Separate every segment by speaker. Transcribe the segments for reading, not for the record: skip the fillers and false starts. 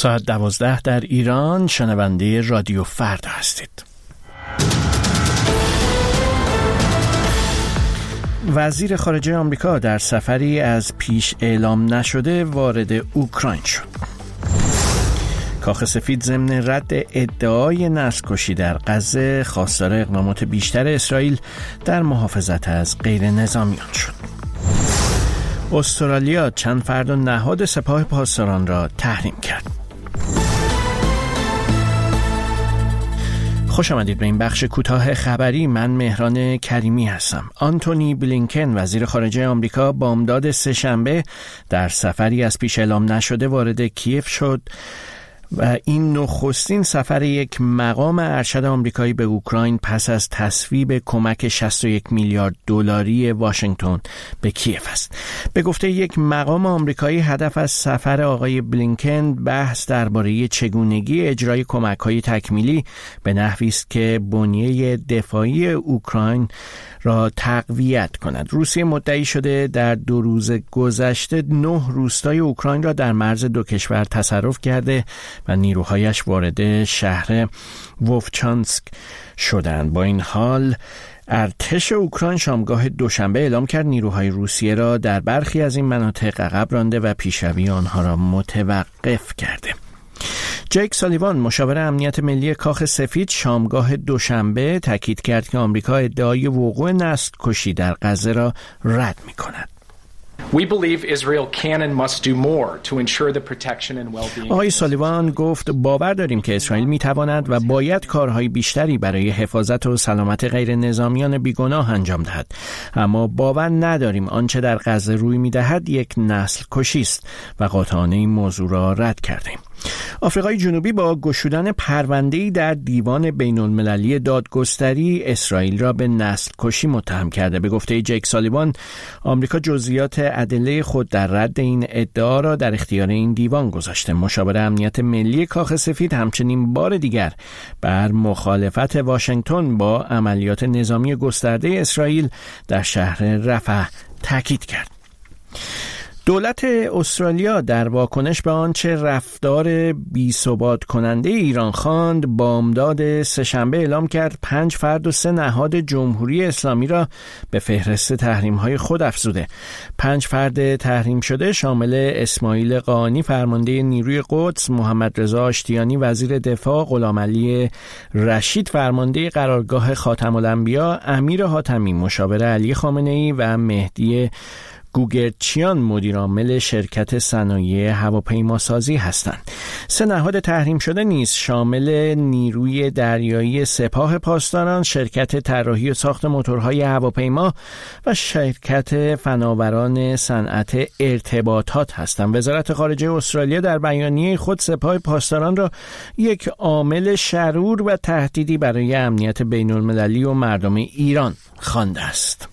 Speaker 1: ساعت 12 در ایران. شنونده رادیو فردا هستید. وزیر خارجه آمریکا در سفری از پیش اعلام نشده وارد اوکراین شد. کاخ سفید ضمن رد ادعای نسل‌کشی در غزه خواستار اقدامات بیشتر اسرائیل در محافظت از غیر نظامیان شد. استرالیا چند فرد و نهاد سپاه پاسداران را تحریم کرد. خوش آمدید به این بخش کوتاه خبری. من مهران کریمی هستم. آنتونی بلینکن وزیر خارجه آمریکا بامداد سه‌شنبه در سفری از پیش اعلام نشده وارد کیف شد و این نخستین سفر یک مقام ارشد آمریکایی به اوکراین پس از تصویب کمک 61 میلیارد دلاری واشنگتن به کیف است. به گفته یک مقام آمریکایی هدف از سفر آقای بلینکن بحث درباره چگونگی اجرای کمک‌های تکمیلی به نحوی است که بنیه دفاعی اوکراین را تقویت کند. روسیه مدعی شده در 2 روز گذشته 9 روستای اوکراین را در مرز دو کشور تصرف کرده و نیروهایش وارد شهر ووفچانسک شدند. با این حال ارتش اوکراین شامگاه دوشنبه اعلام کرد نیروهای روسیه را در برخی از این مناطق عقب رانده و پیشروی آنها را متوقف کرده. جیک سالیوان مشاور امنیت ملی کاخ سفید شامگاه دوشنبه تاکید کرد که آمریکا ادعای وقوع نسل‌کشی در غزه را رد می‌کند.
Speaker 2: We believe Israel can and must do more to ensure the protection and well-being.
Speaker 1: آقای سالیوان گفت باور داریم که اسرائیل می‌تواند و باید کارهای بیشتری برای حفاظت و سلامت غیر نظامیان بیگناه انجام دهد، اما باور نداریم آنچه در غزه روی می‌دهد یک نسل کشی است و قاطعانه این موضوع را رد کردیم. آفریقای جنوبی با گشودن پرونده‌ای در دیوان بین‌المللی دادگستری اسرائیل را به نسل کشی متهم کرده. به گفته جیک سالیوان آمریکا جزئیات ادله خود در رد این ادعا را در اختیار این دیوان گذاشته. مشاور امنیت ملی کاخ سفید همچنین بار دیگر بر مخالفت واشنگتن با عملیات نظامی گسترده اسرائیل در شهر رفح تاکید کرد. دولت استرالیا در واکنش به آنچه رفتار بی‌ثبات کننده ایران خواند بامداد سه‌شنبه اعلام کرد 5 فرد و 3 نهاد جمهوری اسلامی را به فهرست تحریم‌های خود افزوده. 5 فرد تحریم شده شامل اسماعیل قاآنی فرمانده نیروی قدس، محمد رضا آشتیانی وزیر دفاع، غلامعلی رشید فرمانده قرارگاه خاتم الانبیا، امیر حاتمی مشاور علی خامنه‌ای و مهدی گوگرچیان مدیر عامل شرکت صنایع هواپیماسازی هستند. 3 نهاد تحریم شده نیز شامل نیروی دریایی سپاه پاسداران، شرکت طراحی و ساخت موتورهای هواپیما و شرکت فناوران صنعت ارتباطات هستند. وزارت خارجه استرالیا در بیانیه خود سپاه پاسداران را یک عامل شرور و تهدیدی برای امنیت بین‌المللی و مردم ایران خوانده است.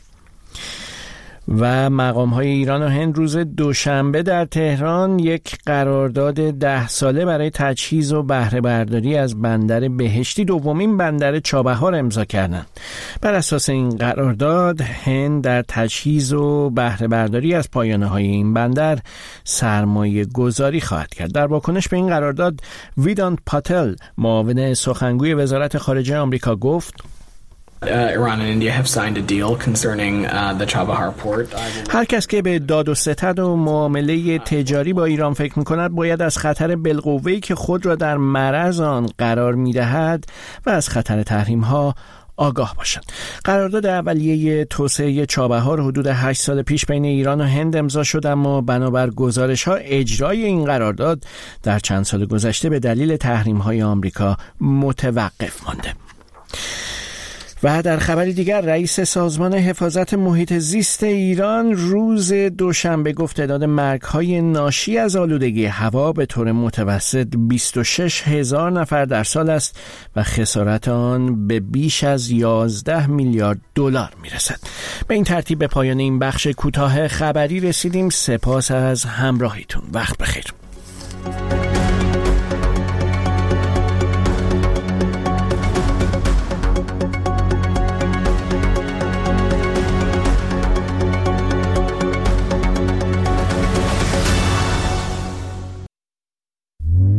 Speaker 1: و مقام‌های ایران و هند روز دوشنبه در تهران یک قرارداد 10 ساله برای تجهیز و بهره برداری از بندر بهشتی، دومین بندر چابهار، امضا کردند. بر اساس این قرارداد هند در تجهیز و بهره برداری از پایانه‌های این بندر سرمایه گذاری خواهد کرد. در واکنش به این قرارداد ویدانت پاتل معاون سخنگوی وزارت خارجه آمریکا گفت
Speaker 3: Iran and India have signed a deal concerning the Chabahar port.
Speaker 1: هر کس که به داد و ستد و معامله تجاری با ایران فکر می‌کند باید از خطر بالقوه‌ای که خود را در معرض آن قرار می‌دهد و از خطر تحریم‌ها آگاه باشند. قرارداد اولیه توسعه چابهار حدود 8 سال پیش بین ایران و هند امضا شد، اما بنابر گزارش‌ها اجرای این قرارداد در چند سال گذشته به دلیل تحریم‌های آمریکا متوقف مانده. و در خبری دیگر رئیس سازمان حفاظت محیط زیست ایران روز دوشنبه گفت تعداد مرگ‌های ناشی از آلودگی هوا به طور متوسط 26,000 نفر در سال است و خسارت آن به بیش از 11 میلیارد دلار میرسد. به این ترتیب به پایان این بخش کوتاه خبری رسیدیم. سپاس از همراهیتون. وقت بخیر.